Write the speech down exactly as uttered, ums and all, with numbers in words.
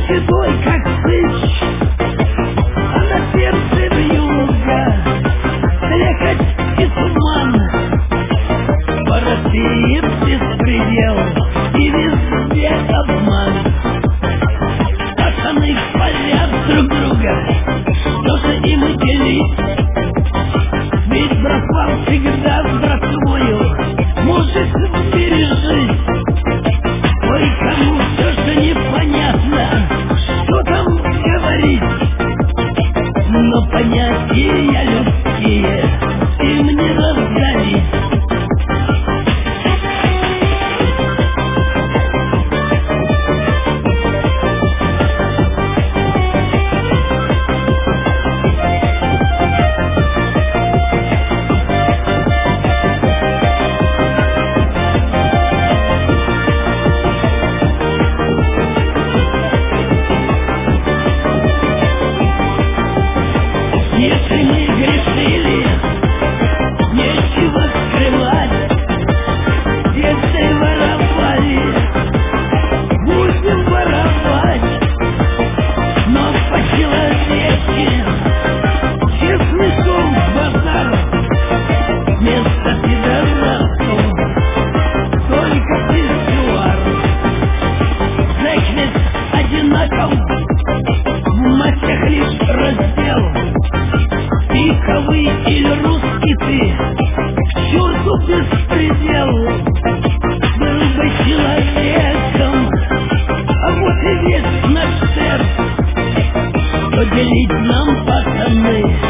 седой, как сыч, а на сердце вьюга, слякоть и туман. По России беспредел и везде обман. Пацаны палят друг друга, что же им делить? Ведь братва всегда с братвою может в мире жить. Ой, кому все же непонятно, что там говорить, но понятия людские им не раздавить. Если мы грешили, нечего скрывать. Если воровали, будем воровать. Но по-человечески, честный сон базар, вместо пидорасов только писсуар. Зэк ведь одинаков, в мастях лишь раздел. Пиковый или русский ты, к черту беспредел. Был бы человеком, а вот и весь наш церковь. Что делить нам, пацаны,